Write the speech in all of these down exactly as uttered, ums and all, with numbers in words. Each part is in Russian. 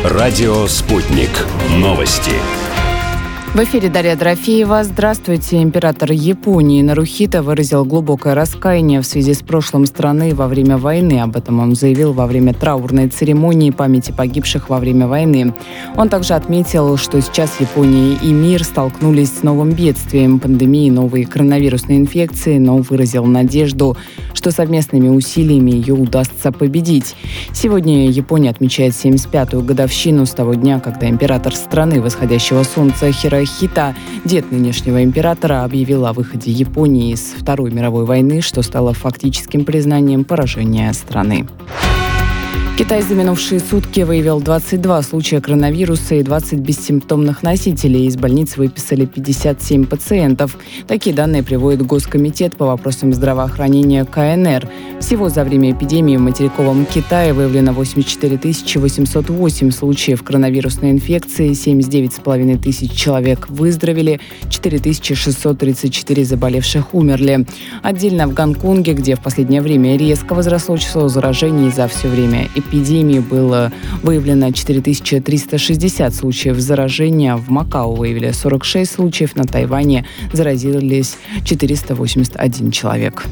Радио «Спутник». Новости. В эфире Дарья Дорофеева. Здравствуйте. Император Японии Нарухито выразил глубокое раскаяние в связи с прошлым страны во время войны. Об этом он заявил во время траурной церемонии памяти погибших во время войны. Он также отметил, что сейчас Япония и мир столкнулись с новым бедствием, пандемией новой коронавирусной инфекции, но выразил надежду, что совместными усилиями ее удастся победить. Сегодня Япония отмечает семьдесят пятую годовщину с того дня, когда император страны восходящего солнца Хирохито, дед нынешнего императора, объявил о выходе Японии из Второй мировой войны, что стало фактическим признанием поражения страны. Китай за минувшие сутки выявил двадцать два случая коронавируса и двадцать бессимптомных носителей. Из больниц выписали пятьдесят семь пациентов. Такие данные приводит Госкомитет по вопросам здравоохранения ка эн эр. Всего за время эпидемии в материковом Китае выявлено восемьдесят четыре тысячи восемьсот восемь случаев коронавирусной инфекции, семьдесят девять с половиной тысяч человек выздоровели, четыре тысячи шестьсот тридцать четыре заболевших умерли. Отдельно в Гонконге, где в последнее время резко возросло число заражений за все время эпидемии, было выявлено четыре тысячи триста шестьдесят случаев заражения. В Макао выявили сорок шесть случаев, на Тайване заразились четыреста восемьдесят один человек.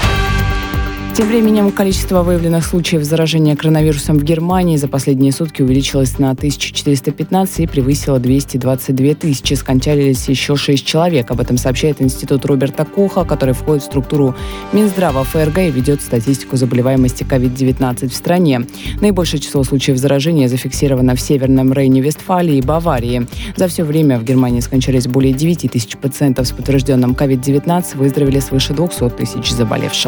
Тем временем количество выявленных случаев заражения коронавирусом в Германии за последние сутки увеличилось на тысячу четыреста пятнадцать и превысило двести двадцать две тысячи. Скончались еще шесть человек. Об этом сообщает Институт Роберта Коха, который входит в структуру Минздрава эф эр гэ и ведет статистику заболеваемости ковид девятнадцать в стране. Наибольшее число случаев заражения зафиксировано в Северном Рейне-Вестфалии и Баварии. За все время в Германии скончались более девять тысяч пациентов с подтвержденным ковид девятнадцать, выздоровели свыше двести тысяч заболевших.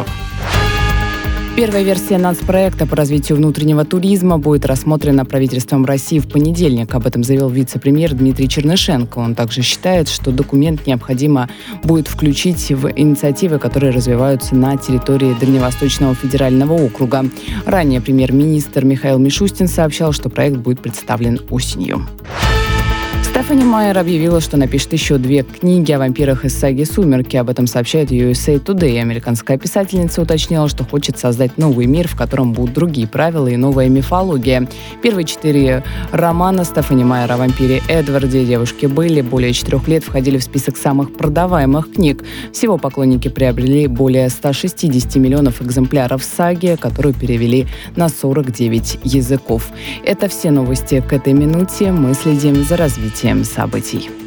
Первая версия нацпроекта по развитию внутреннего туризма будет рассмотрена правительством России в понедельник. Об этом заявил вице-премьер Дмитрий Чернышенко. Он также считает, что документ необходимо будет включить в инициативы, которые развиваются на территории Дальневосточного федерального округа. Ранее премьер-министр Михаил Мишустин сообщал, что проект будет представлен осенью. Стефани Майер объявила, что напишет еще две книги о вампирах из саги «Сумерки». Об этом сообщает ю эс эй Today. Американская писательница уточнила, что хочет создать новый мир, в котором будут другие правила и новая мифология. Первые четыре романа Стефани Майер о вампире Эдварде и девушке Белли более четырех лет входили в список самых продаваемых книг. Всего поклонники приобрели более ста шестидесяти миллионов экземпляров саги, которую перевели на сорок девять языков. Это все новости к этой минуте. Мы следим за развитием событий.